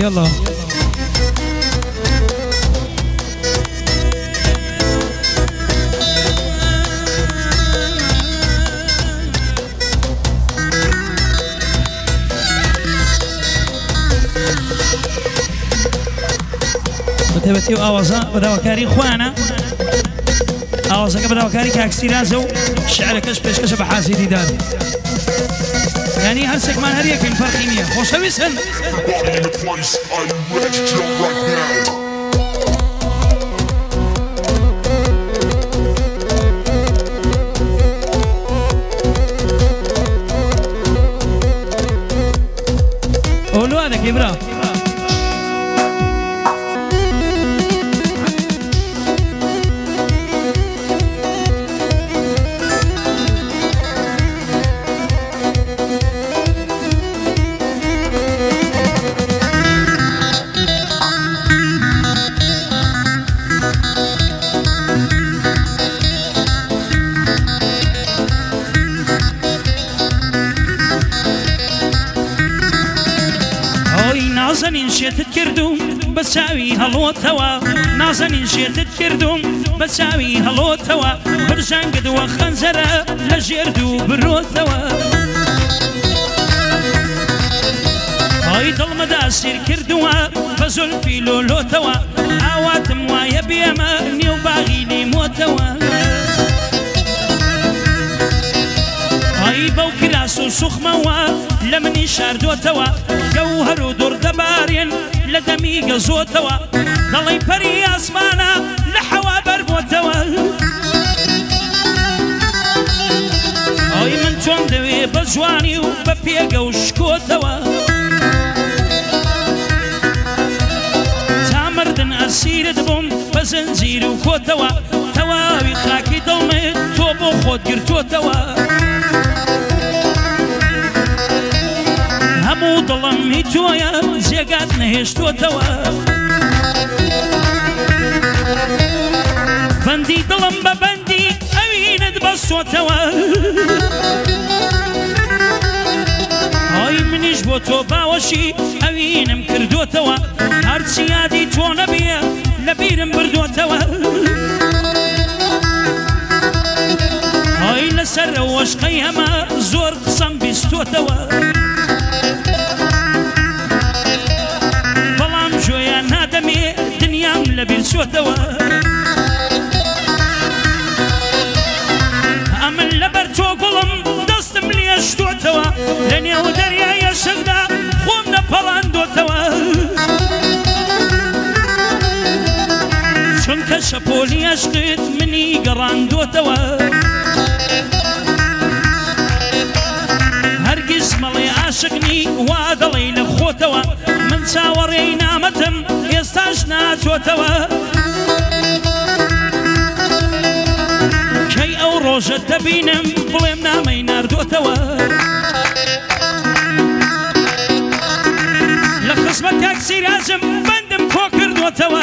يلا بتبتي وآوازا بداوكاري خوانا آوازا بداوكاري كاكسيرازو شعر كش بيش كش بحاسي ديدار يعني هرسك ما هريك من فرقينية خوش ويسن قولوا هذا كبرى نازنين شيتت كردوم بساوي هلو توا نازنين شيتت كردوم بساوي هلو توا برجان قد وخنزرة لجردو برو توا هاي ظلم داسير كردوا فزل في لولو توا عواتم وايا بيما نيو باغيني موتوا هاي بوكراسو سخموا لمني شاردو توا جوهر ودور دبارين لدمي قزو توا ضلي بري اسمانا لحوا بربو توا هاي من تون دوي بجواني وببيقا وشكو توا تامردن اسير دبوم بزنزير وكو توا تواوي خاكي ضلمي توبو خود قرتو توا همو ضلم هيتويا زيقات نهشتو توا بندي ضلم ببندي اوين دبسو توا هاي منيش بو تو باوشي اوين مكردو توا هرسيادي تو نبيا لبيرم بردو توا هاي لسر وشقي هما زور قسم بيستو توا جويا نادمي دنيا لبير سوتوا أمن لبرتو قلم دستم لي اشتوتوا لنيا ودريا يشغدا خومنا بلاندو توا شون كشبولي اشقيت مني قراندو توا هرقز ملي عاشقني وادلي لخوتوا من ساوري نامتم يستاشنا توتوا كي او روجة تبينم بلمنا مينار دوتوا لخصمة تاكسي لازم بندم فوكر دوتوا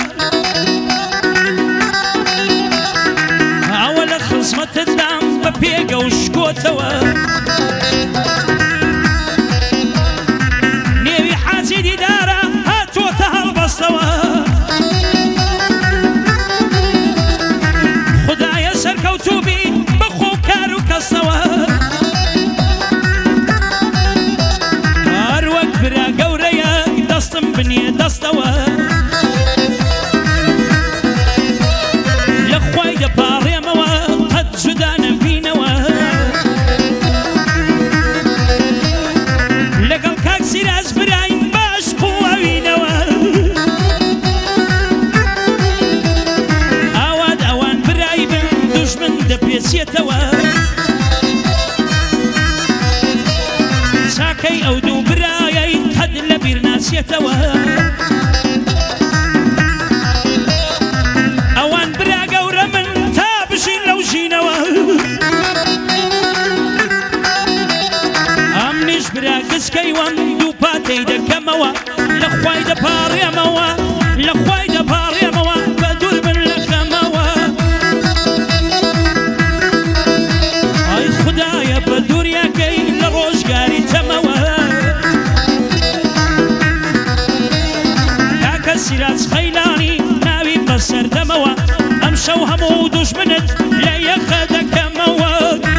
اول خصمة الدام ببيقا وشكوتوا سيدي دارا هاتو تهل بستوا خدايا سركوتو بي بخو كارو كستوا اروك برا قوريا دستم بني دستوا لخواي دباري موا قد جدان بينوا لقل كاكسي راز براي اواد اوان برايبن دشمن دبيسيتوا ساكي او دو برايي قد لبير ناسيتوا اوان برا قورا من تابشين لو جينوا امنيش برا قسكي وان دو باتي دكموا لخواي دباري موا لخواي دباري موا بدور من لخموا اي خدايا بدور يا كي لروج قاري تموا سەردەمەوە ئەم شەو هەموو دوژمنت لە یەخە دەکەمەوە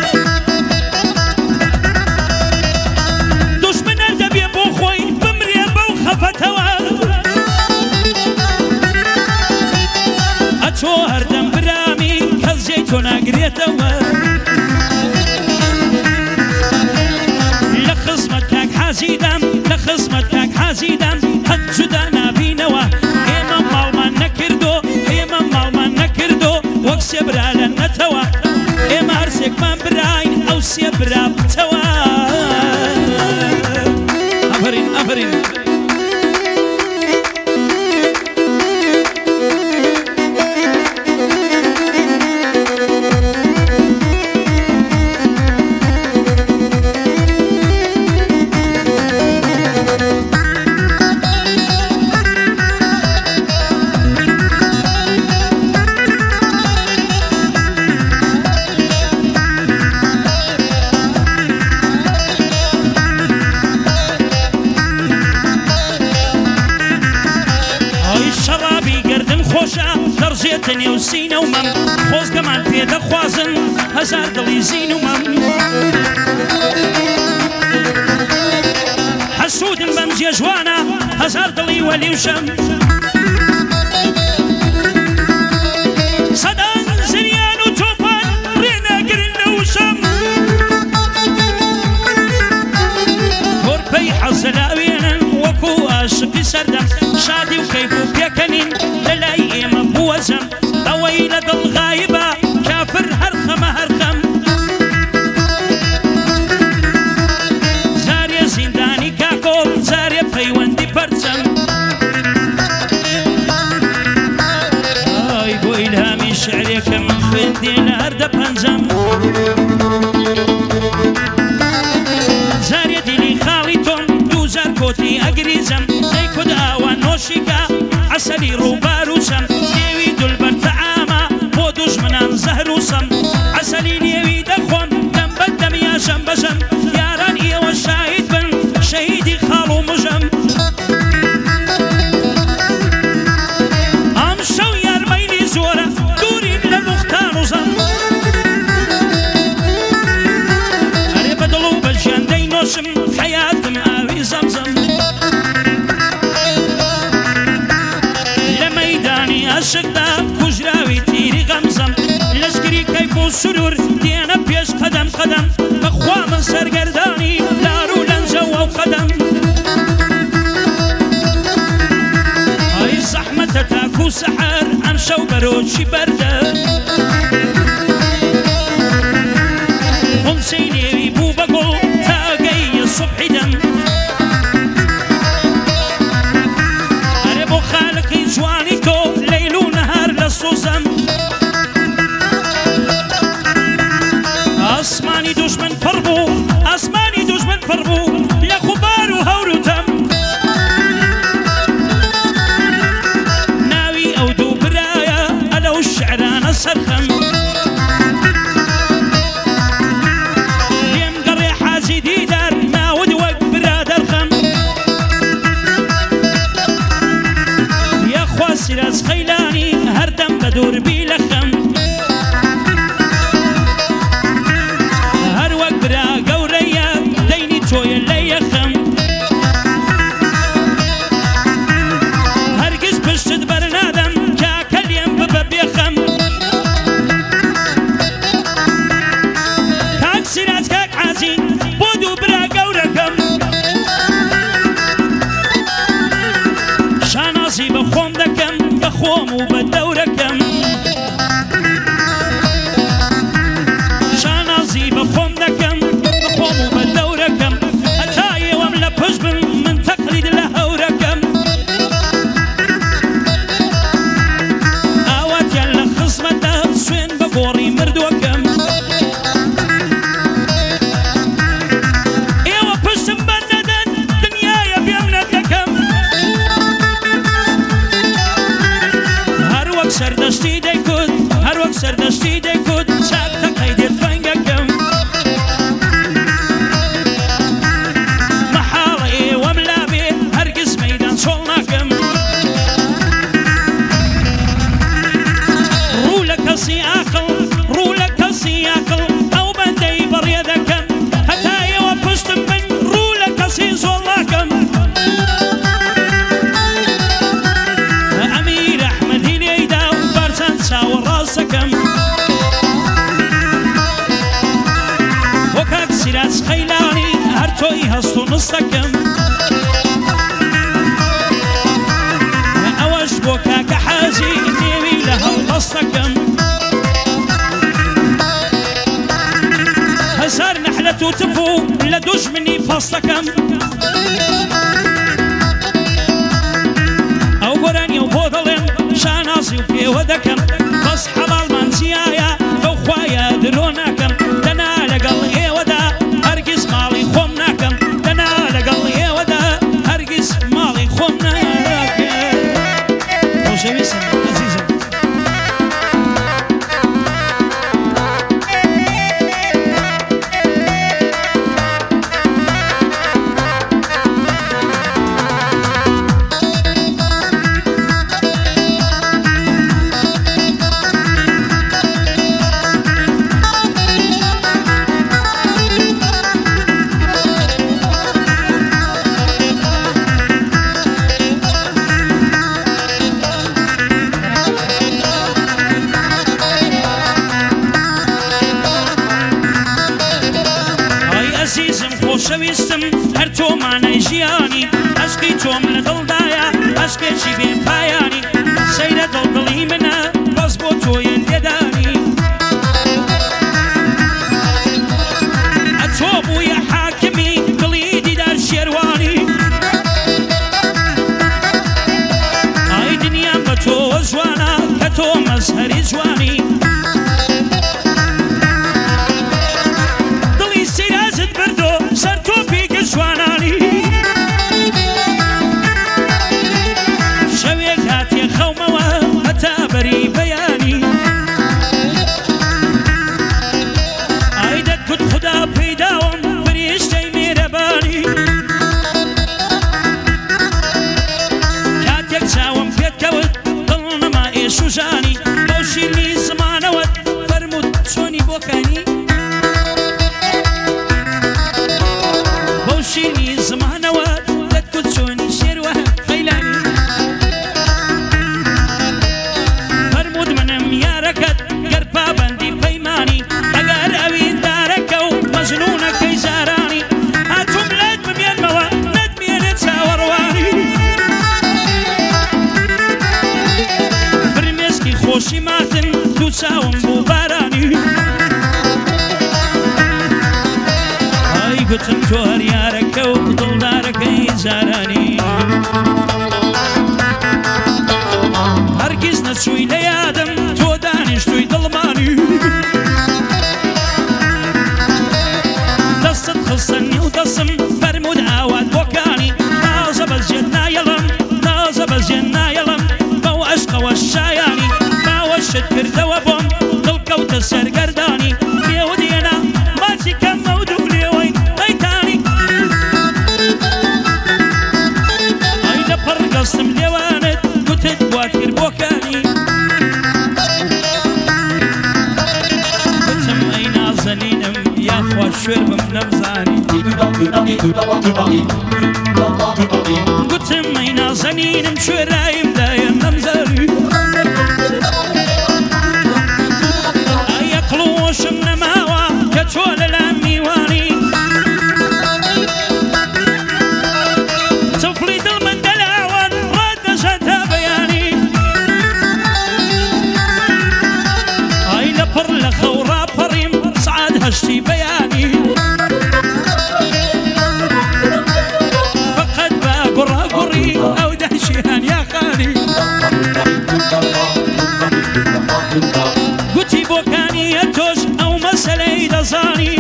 دوژمنە دەبێ بۆ خۆی بمرێ بەو خەفەتەوە ئەچۆ هەردەم برامی کەس جێی تۆ ناگرێتەوە لە خزمەت کاک حەزیدەم لە خزمەت کاک حەزیدەم هەت جودا نابینەوە ئێمە ماڵمان نەکردو ئێمە ماڵمان نەکردو وەک سێ برا لە نەتەوە ئێمە هەرسێکمان براین ئەو سێ برا بتەوە ئەفەرین ئەفەرین دەڕژێتە نێو سینە و مەم خۆزگەمان پێدەخوازن هەزار دڵی زین و مەم حەسوودن بەم جێژوانە هەزار دڵی وەلی و شەم سەدان زریان و تۆپان ڕێنەگرن لە وشەم گۆرپەی حەزەلاوێنن وەکو عاشقی سەردەم شادی و کەیف و پێکەنین لەلای ئێمە بوەزەم ئەوەی لە دڵ غایبە کافر هەرخەمە هەرخەم زارێ زیندانی کاکۆڵ زارێ پەیوەندی پەرچەم ئای بۆ ئیلهامی شعرێکە من خوێندێ لە هەردە پەنجەم زارێ دیلی خاڵی تۆم دووزار کۆتی ئەگریزەم دەی کود ئاوە نۆشیکە عسەلی ڕووبار و شەم نێوی دولبەر تەعامە بۆ دوژمنان زەهر و سەم عسەلی نێوی دەخۆم دەم بە دەمیا شەم بەشەم یاران ئێوە شاهید بن شەهیدی خاڵ و مژەم ئەم شەو یارمەیلی زۆرە دوورین لە موختان و زەم هەرێ بە دڵ و بە ژیاندەی نۆشم حەیاتم ئاوی زەمزەم عاشقدا کوژراوی تیری غەمزەم لەشکری کەیف و سرور دێنە پێش قەدەم قەدەم بەخوا من سەرگەردانی لار و لەنجەوە و قەدەم ئای زەحمەتە تاکو و سەحەر ئەم شەو بەرۆچی بەردە خونچەی نێوی بوو بە گوڵ تاگەی سوبحی دەم ئەرێ بۆ خالقی جوانی تۆ سوزم ئاسمانی دوژمن پڕ بوو ئاسمانی دوژمن پڕ بوو لە خوبار و هەور و تەم ناوی ئەو دوو برایە ئەلەو شعرانە سەرخەم لێم گەڕێ حاجی دیدار ناود وەک برادەرخەم یاخوا سیراز خەیلانی هەردەم بە دووربی لە خەم هەر وەک برا گەورەیە دەینی تۆیە لە یەخەم هەرگیز پشتت بەرنادەم کاکە لێم ببە بێخەم کاک سیراج کاک حاجی بۆ دوو برا گەورەکەم شانازی بە خۆم دەکەم بە خۆم و بە دەورەکەم شانازی بە خۆم دەکەم بە خۆم و بە دەورەکەم هەتا ئێوەم لە پشت بن من تەقلید لە هەورەکەم ئاواتیان لە خزمەتە سوێن بە گۆڕی مردووەکەم ئێوە پشتم بەر نەدەن دنیایە بێم نەدەکەم هەر وەک سەردەشتی دەیکوت هەر وەک سەردەشتی دەیکوت چاک تەقەی دێت فەنگەکەم مەحاڵە ئێوەم لابێ هەرگیز مەیدان چۆڵ ناکەم هەڵدەستەکەم ئەوەش بۆ کاکە حەزی نێوی لە هەڵدەستەکەم هەزار نەحلەت و تف و لە دوژمنی پەستەکەم ئەو گۆرانی و بۆ دەڵێم شانازی و پێوە دەکەم بەس حەڵاڵمان چیایە بەو خوایە درۆ ناکەم دەنا لەگەڵ ئێوەدا هەرگیز ماڵی خۆم ناکەم دەنا لەگەڵ ئێوەدا هەرگیز ماڵی خۆم ناکەم خۆشەویستم عەزیزم خۆشەویستم هەر تۆمانەی ژیانی عەشقی تۆم لە دڵدایە عەشقێکی بێ پایانی سەیرە دڵدڵی منە بەس بۆ تۆیە لێدانی ئەتۆ بوویە حاکمی دڵی دیدار شێروانی ئای دنیام بە تۆ جوانە کە تۆ مەزهەری جوانی شوژانی بەو شیرنی زمانەوەت فەرموود چۆنی بۆکانی بەو شیرنی زمانەوەت دەتگوت چۆنی شێروە خەیلانی فەرموود منم یارەکەت گەر پابەندی پەیمانی ئەگەر ئەوین دارەکە و مەژنوونەکەی زارانی هاتووم لێت بمێنمەوە نەتمێنێت چاوەڕوانی خۆشی ماتن دوو چاوم بوو بارانی ئای گوتم تۆ هەر یارەکە و دڵدارەکەی زارانی هەرگیز نەچووی لە یادم تۆ دانیشتووی دڵمانی دەستت خستە نیو دەسم فەرموود ئاوات بۆکانی نازە بەزیێت نایەڵم نازە بەزیێت نایەڵم بەو عەشقەوە شایانی شت کردەوە بۆم دڵکەوتە سەرگەردانی پێوە دێنا ماچی کەم مەودوو لێوەی قەیتانی ئەی لە پڕ گەستم لێوانت گوتت بوات کرد بۆکانی گوتم ئەی نازەنینم یاخوا شوێر بم نەمزانی گوتم ئەی نازەنینم شوێرایم دایە نەمزانی قڵۆشم نەماوە کە تۆ لەلام میوانی چەوفڵی دڵ من دەلاوان ڕادەژات تا بەیانی ئای لە پڕ لە خەو ڕاپەڕیم سعاد هەشتی بەیانی فەقەت بە گوڕاگوڕی ئەو دەشیان یاقانی گوتی بۆکانی تۆش ئەو مەسەلەی دەزانی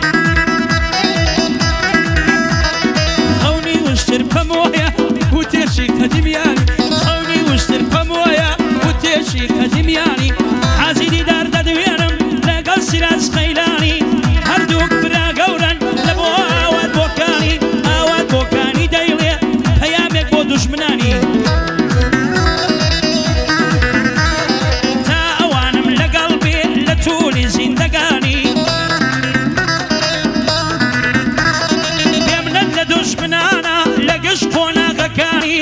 خەونی وشتر پەمۆیە و تێشی قەدیمیانی خەونی وشتر پەمۆیە و تێشی قەدیمیانی حەزی دیدار دەدوێنم لەگەڵ سیراج قەیلانی هەردووک برا گەورن لە بۆ ئاوات بۆکانی دەیڵێ پەیامێک بۆ دوژمنانی تولی زیندگانی بێمنەت لە دوژمنانە لە گشت قۆناغەکانی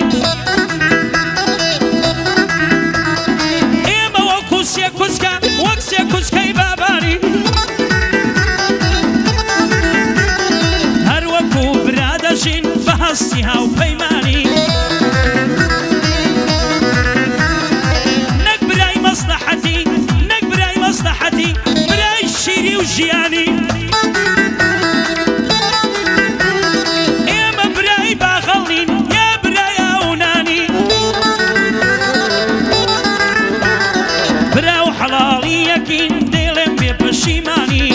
ئێمە وەکو سێ کوچکە وەک سێ کوچکەی بابانی هەر وەکو برادەژین هاو پەیمانی نەک برای مەسلحەتی نەک برای مەسلحەتی برای شیری و ژیانی ئێمە برای باخەڵین یا برای ئاونانی برا و حەڵاڵی یەکین دێڵێم بێ پەشیمانی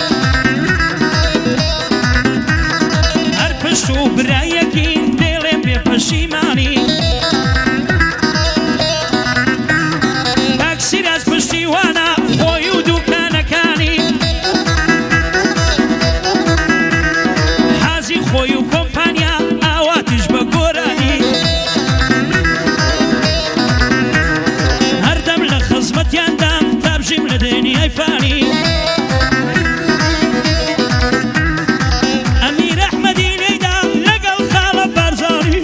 هەر پشت و برا یەکین دێڵێم بێ پەشیمانی کاکسیراز پشتیوانە خۆی و دووکانەکانی حازی خۆی و کۆمپانیا ئاواتیش بە گۆرانی هەردەم لە خزمەتیاندام تابژیم لە دنیای فانی ئەمیر ئەحمەدی لێیدا لەگەڵ خاڵە بارزانی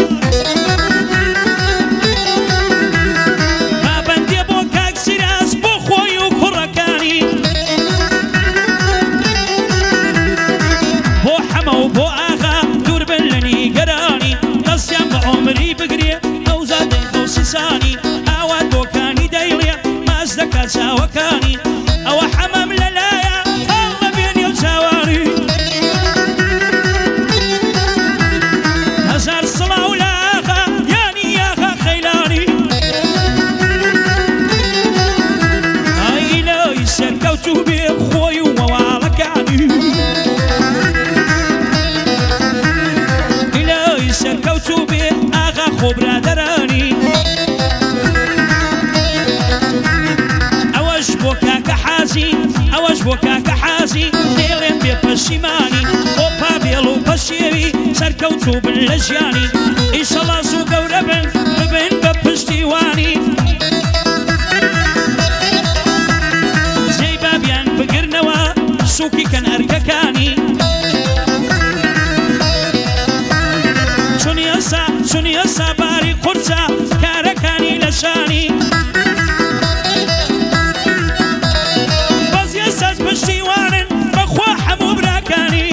پابەندیە بۆ کاکسیراز بۆ خۆی و کوڕەکانی بۆ حەمە و بۆ ئاغا دوور بن لە نیگەرانی دەستیان بە عۆمری بگرێ ئەو زادەی خۆسیسانی ئاوات بۆکانی دەیڵێ ماز دەکات چاوەکانی ئەوە حەمەم لەلایە هەڵ لە بێنێ و چاوانی هەزار سڵاو لە ئاغا یانی ئاغا خەیلانی ئای لای سەرکەوتوو بێ خۆی و مەواڵەکانی ئیلای سەرکەوتوو بێ ئاغا خۆ برادەرانی ئەوەش بۆ کاکە حازی ئەوەش بۆ کاکە حازی دێڵێم بێ پەشیمانی بۆ پابێڵ و پەشێوی سەرکەوتوو بن لە ژیانی ئیشەڵا زوو گەورە بن ببن بە پشتیوانی جێی بابیان بگرنەوە سووکی کەن ئەرکەکانی چونی ئەسا باری قورچە کارەکانی لە شانی بەزی ئەساس پشتیوانن بەخوا هەموو براکانی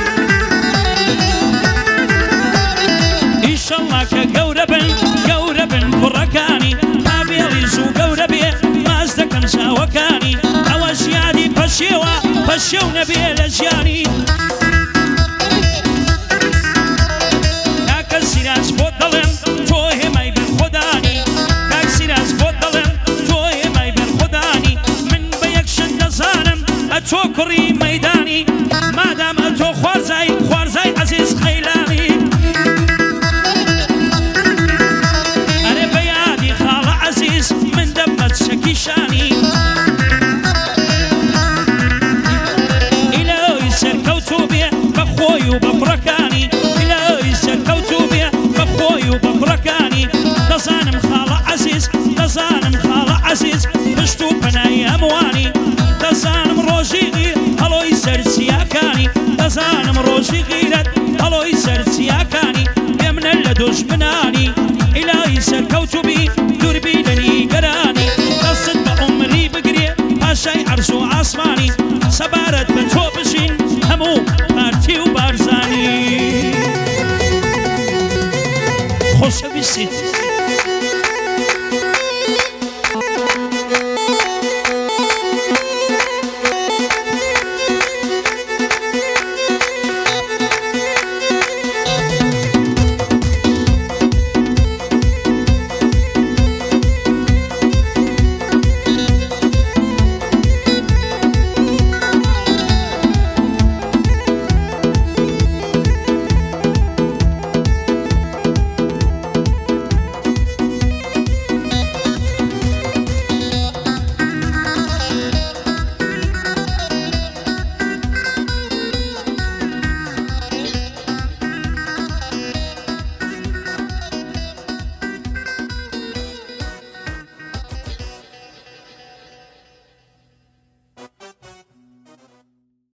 ئیشەڵڵا کە گەورە بن کوڕەکانی پابێڵی زوو گەورە بێ ماز دەکەن چاوەکانی ئەوەش یادی پەشێوە پەشێو نەبێ لە ژیانی کاکسیراز بۆ دەڵێم تۆ هێمای بەر خۆدانی کاکسیراز بۆ دەڵێم تۆ هێمای بەر خۆدانی من بە یەک شت دەزانم ئەتۆ کوڕی مەیدانی مادام ئەتۆ خوارزای عەزیز خەیلانی ئەرێ بە یادی خاڵە عەزیز من دەبمەت شەکی شانی ئیلۆی سەرکەوتوو بێ بە خۆی و بە کوڕەکانی ئیلۆی سەرکەوتوو بێ بە خۆی و بە کوڕەکانی دەزانم خاڵە عەزیز پشت و پەنای هەمووانی دەزانم ڕۆژی غیر هەڵۆی سەرچیاکانی دەزانم ڕۆژی غیرەت هەڵۆی سەرچیاکانی پێمنە لە دۆژمنانی ئیلای سەرکەوتوو بی دووربی لە نیگەرانی دەستت بە عومری بگرێ پاشای عەرز و ئاسمانی سەبارەت بە تۆ بژین هەموو پارتی و بارزانی خۆشەویستیت